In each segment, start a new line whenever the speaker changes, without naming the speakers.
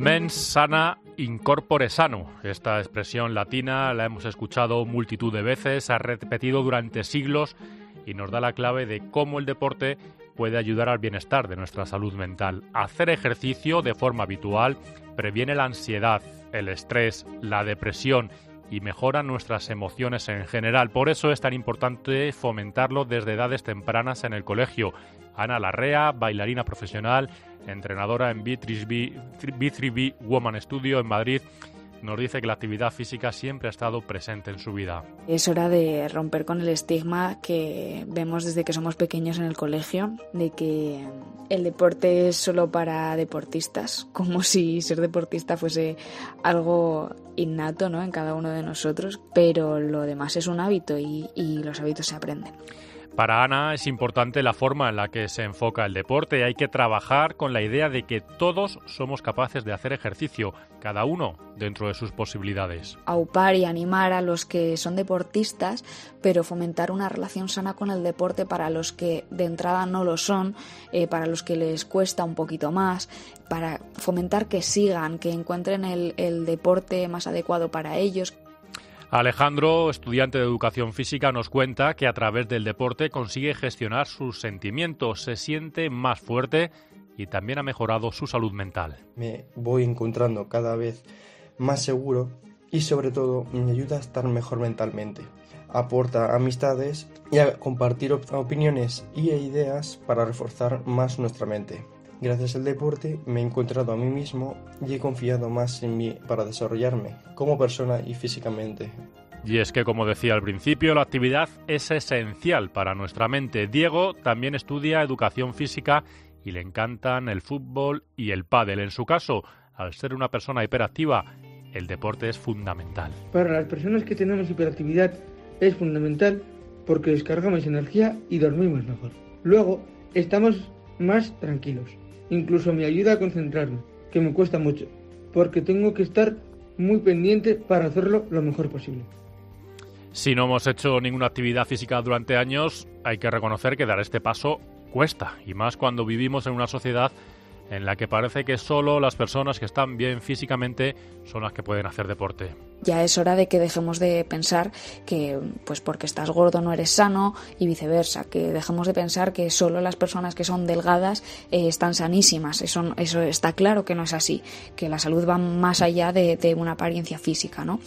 Mens sana in corpore sano. Esta expresión latina la hemos escuchado multitud de veces, se ha repetido durante siglos y nos da la clave de cómo el deporte puede ayudar al bienestar de nuestra salud mental. Hacer ejercicio de forma habitual previene la ansiedad, el estrés, la depresión y mejora nuestras emociones en general. Por eso es tan importante fomentarlo desde edades tempranas en el colegio. Ana Larrea, bailarina profesional, entrenadora en B3B Woman Studio en Madrid, nos dice que la actividad física siempre ha estado presente en su vida.
Es hora de romper con el estigma que vemos desde que somos pequeños en el colegio, de que el deporte es solo para deportistas, como si ser deportista fuese algo innato, ¿no?, en cada uno de nosotros, pero lo demás es un hábito y los hábitos se aprenden.
Para Ana es importante la forma en la que se enfoca el deporte. Hay que trabajar con la idea de que todos somos capaces de hacer ejercicio, cada uno dentro de sus posibilidades.
Aupar y animar a los que son deportistas, pero fomentar una relación sana con el deporte para los que de entrada no lo son, para los que les cuesta un poquito más, para fomentar que sigan, que encuentren el deporte más adecuado para ellos.
Alejandro, estudiante de educación física, nos cuenta que a través del deporte consigue gestionar sus sentimientos, se siente más fuerte y también ha mejorado su salud mental.
Me voy encontrando cada vez más seguro y sobre todo me ayuda a estar mejor mentalmente. Aporta amistades y a compartir opiniones y ideas para reforzar más nuestra mente. Gracias al deporte me he encontrado a mí mismo y he confiado más en mí para desarrollarme como persona y físicamente.
Y es que, como decía al principio, la actividad es esencial para nuestra mente. Diego también estudia educación física y le encantan el fútbol y el pádel. En su caso, al ser una persona hiperactiva, el deporte es fundamental.
Para las personas que tenemos hiperactividad es fundamental porque descargamos energía y dormimos mejor. Luego, estamos más tranquilos. Incluso me ayuda a concentrarme, que me cuesta mucho, porque tengo que estar muy pendiente para hacerlo lo mejor posible.
Si no hemos hecho ninguna actividad física durante años, hay que reconocer que dar este paso cuesta, y más cuando vivimos en una sociedad en la que parece que solo las personas que están bien físicamente son las que pueden hacer deporte.
Ya es hora de que dejemos de pensar que pues porque estás gordo no eres sano y viceversa, que dejemos de pensar que solo las personas que son delgadas están sanísimas. Eso está claro que no es así, que la salud va más allá de una apariencia física, ¿no?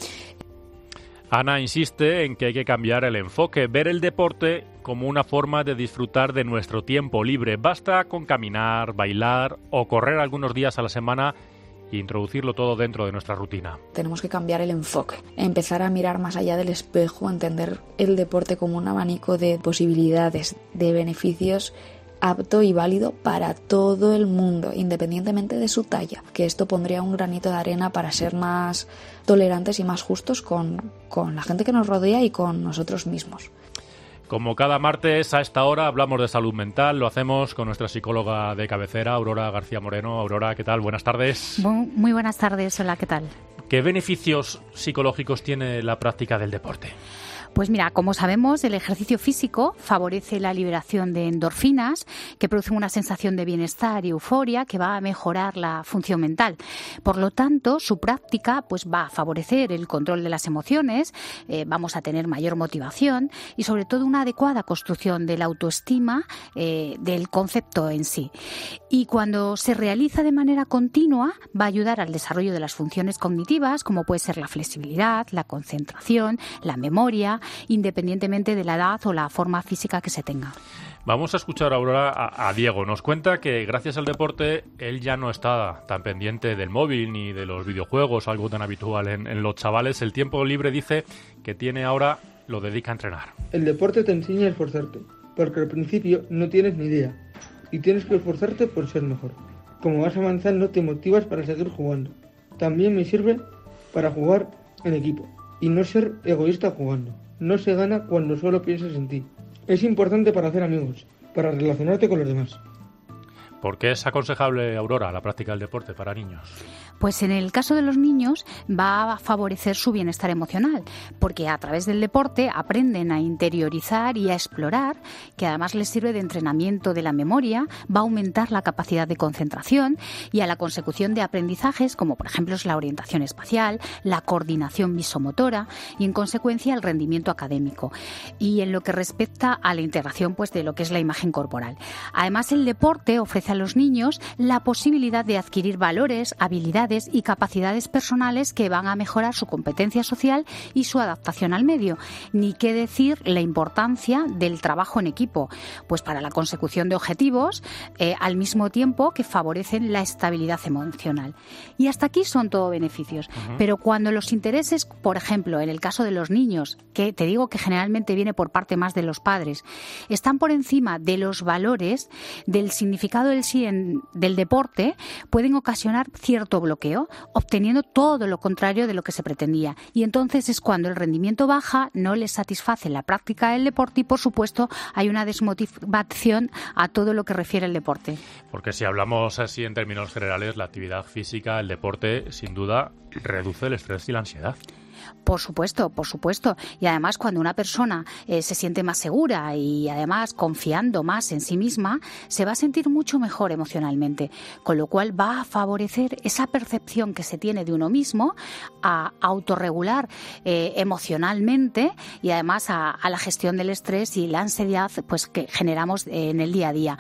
Ana insiste en que hay que cambiar el enfoque, ver el deporte como una forma de disfrutar de nuestro tiempo libre. Basta con caminar, bailar o correr algunos días a la semana e introducirlo todo dentro de nuestra rutina.
Tenemos que cambiar el enfoque, empezar a mirar más allá del espejo, entender el deporte como un abanico de posibilidades, de beneficios apto y válido para todo el mundo, independientemente de su talla, que esto pondría un granito de arena para ser más tolerantes y más justos con la gente que nos rodea y con nosotros mismos.
Como cada martes a esta hora hablamos de salud mental, lo hacemos con nuestra psicóloga de cabecera, Aurora García Moreno. Aurora, ¿qué tal? Buenas tardes.
Muy buenas tardes, hola, ¿qué tal?
¿Qué beneficios psicológicos tiene la práctica del deporte?
Pues mira, como sabemos, el ejercicio físico favorece la liberación de endorfinas que producen una sensación de bienestar y euforia que va a mejorar la función mental. Por lo tanto, su práctica pues va a favorecer el control de las emociones, vamos a tener mayor motivación y sobre todo una adecuada construcción de la autoestima del concepto en sí. Y cuando se realiza de manera continua va a ayudar al desarrollo de las funciones cognitivas como puede ser la flexibilidad, la concentración, la memoria, independientemente de la edad o la forma física que se tenga.
Vamos a escuchar ahora a Diego. Nos cuenta que gracias al deporte él ya no está tan pendiente del móvil ni de los videojuegos, algo tan habitual en los chavales. El tiempo libre, dice, que tiene ahora lo dedica a entrenar.
El deporte te enseña a esforzarte, porque al principio no tienes ni idea y tienes que esforzarte por ser mejor. Como vas avanzando te motivas para seguir jugando. También me sirve para jugar en equipo y no ser egoísta jugando. No se gana cuando solo piensas en ti. Es importante para hacer amigos, para relacionarte con los demás.
¿Por qué es aconsejable, Aurora, la práctica del deporte para niños?
Pues en el caso de los niños va a favorecer su bienestar emocional, porque a través del deporte aprenden a interiorizar y a explorar, que además les sirve de entrenamiento de la memoria, va a aumentar la capacidad de concentración y a la consecución de aprendizajes como por ejemplo es la orientación espacial, la coordinación visomotora y en consecuencia el rendimiento académico. Y en lo que respecta a la integración pues de lo que es la imagen corporal. Además el deporte ofrece a los niños la posibilidad de adquirir valores, habilidades y capacidades personales que van a mejorar su competencia social y su adaptación al medio. Ni qué decir la importancia del trabajo en equipo, pues para la consecución de objetivos, al mismo tiempo que favorecen la estabilidad emocional. Y hasta aquí son todo beneficios. Pero cuando los intereses, por ejemplo, en el caso de los niños, que te digo que generalmente viene por parte más de los padres, están por encima de los valores, del significado del deporte, pueden ocasionar cierto bloqueo, obteniendo todo lo contrario de lo que se pretendía. Y entonces es cuando el rendimiento baja, no les satisface la práctica del deporte y, por supuesto, hay una desmotivación a todo lo que refiere al deporte.
Porque si hablamos así en términos generales, la actividad física, el deporte, sin duda, reduce el estrés y la ansiedad.
Por supuesto, por supuesto. Y además cuando una persona se siente más segura y además confiando más en sí misma, se va a sentir mucho mejor emocionalmente, con lo cual va a favorecer esa percepción que se tiene de uno mismo, a autorregular emocionalmente y además a la gestión del estrés y la ansiedad pues que generamos en el día a día.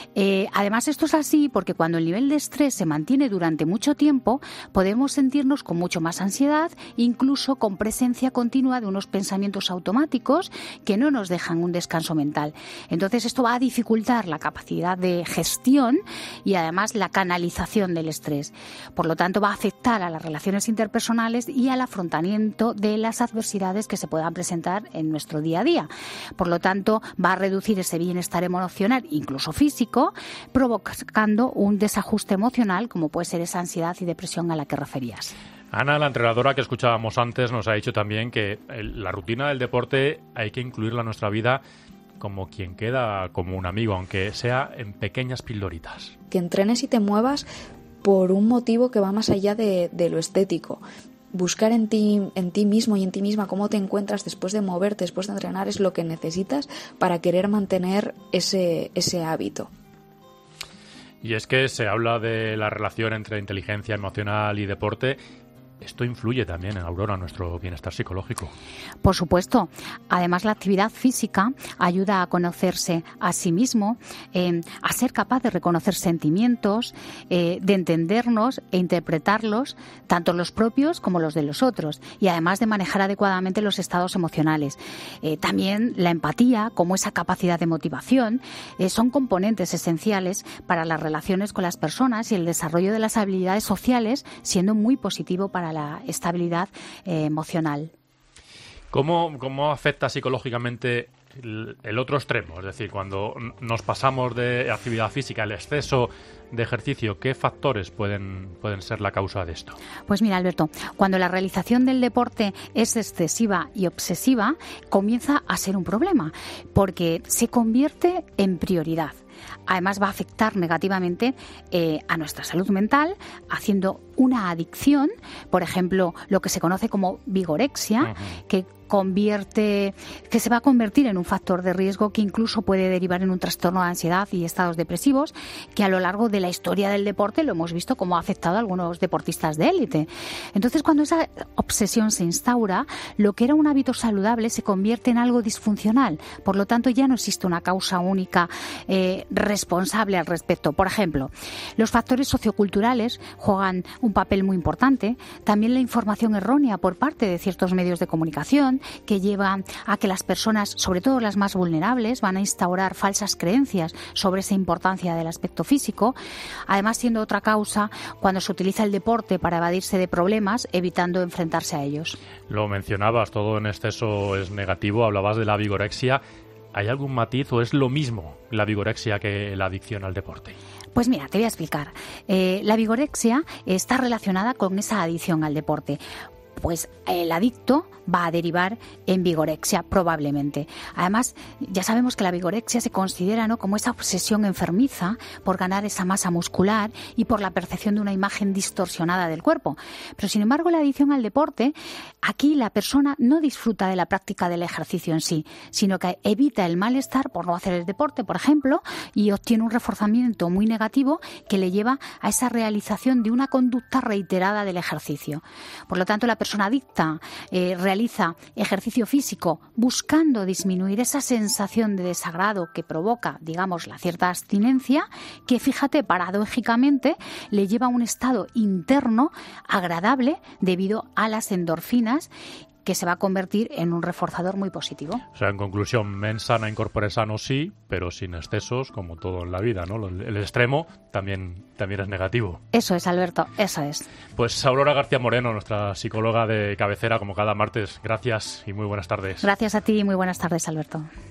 Además esto es así porque cuando el nivel de estrés se mantiene durante mucho tiempo, podemos sentirnos con mucho más ansiedad, incluso con presencia continua de unos pensamientos automáticos que no nos dejan un descanso mental. Entonces esto va a dificultar la capacidad de gestión y además la canalización del estrés. Por lo tanto va a afectar a las relaciones interpersonales y al afrontamiento de las adversidades que se puedan presentar en nuestro día a día. Por lo tanto va a reducir ese bienestar emocional, incluso físico, provocando un desajuste emocional como puede ser esa ansiedad y depresión a la que referías.
Ana, la entrenadora que escuchábamos antes, nos ha dicho también que la rutina del deporte hay que incluirla en nuestra vida como quien queda como un amigo, aunque sea en pequeñas pildoritas.
Que entrenes y te muevas por un motivo que va más allá de lo estético. Buscar en ti mismo y en ti misma cómo te encuentras después de moverte, después de entrenar, es lo que necesitas para querer mantener ese hábito.
Y es que se habla de la relación entre inteligencia emocional y deporte. Esto influye también, Aurora, en nuestro bienestar psicológico.
Por supuesto. Además, la actividad física ayuda a conocerse a sí mismo, a ser capaz de reconocer sentimientos, de entendernos e interpretarlos, tanto los propios como los de los otros, y además de manejar adecuadamente los estados emocionales. También la empatía, como esa capacidad de motivación, son componentes esenciales para las relaciones con las personas y el desarrollo de las habilidades sociales, siendo muy positivo para la estabilidad emocional.
¿Cómo afecta psicológicamente el otro extremo? Es decir, cuando nos pasamos de actividad física, el exceso de ejercicio, ¿qué factores pueden ser la causa de esto?
Pues mira, Alberto, cuando la realización del deporte es excesiva y obsesiva, comienza a ser un problema, porque se convierte en prioridad. Además va a afectar negativamente a nuestra salud mental, haciendo una adicción, por ejemplo, lo que se conoce como vigorexia, que se va a convertir en un factor de riesgo que incluso puede derivar en un trastorno de ansiedad y estados depresivos, que a lo largo de la historia del deporte lo hemos visto cómo ha afectado a algunos deportistas de élite. Entonces, cuando esa obsesión se instaura, lo que era un hábito saludable se convierte en algo disfuncional. Por lo tanto, ya no existe una causa única responsable al respecto. Por ejemplo, los factores socioculturales juegan un papel muy importante. También la información errónea por parte de ciertos medios de comunicación, que llevan a que las personas, sobre todo las más vulnerables, van a instaurar falsas creencias sobre esa importancia del aspecto físico. Además, siendo otra causa cuando se utiliza el deporte para evadirse de problemas, evitando enfrentarse a ellos. Lo mencionabas, todo en exceso es negativo, hablabas de la vigorexia. ¿Hay algún matiz o es lo mismo la vigorexia que la adicción al deporte? Pues mira, te voy a explicar. La vigorexia está relacionada con esa adicción al deporte. pues el adicto va a derivar en vigorexia probablemente. Además, ya sabemos que la vigorexia se considera, ¿no?, como esa obsesión enfermiza por ganar esa masa muscular y por la percepción de una imagen distorsionada del cuerpo. Pero sin embargo, la adicción al deporte, aquí la persona no disfruta de la práctica del ejercicio en sí, sino que evita el malestar por no hacer el deporte, por ejemplo, y obtiene un reforzamiento muy negativo que le lleva a esa realización de una conducta reiterada del ejercicio. Por lo tanto, la persona adicta realiza ejercicio físico buscando disminuir esa sensación de desagrado que provoca, digamos, la cierta abstinencia, que, fíjate, paradójicamente le lleva a un estado interno agradable debido a las endorfinas, que se va a convertir en un reforzador muy positivo.
O sea, en conclusión, mens sana in corpore sano sí, pero sin excesos, como todo en la vida, ¿no? El extremo también es negativo.
Eso es, Alberto, eso es.
Pues Aurora García Moreno, nuestra psicóloga de cabecera, como cada martes, gracias y muy buenas tardes.
Gracias a ti y muy buenas tardes, Alberto.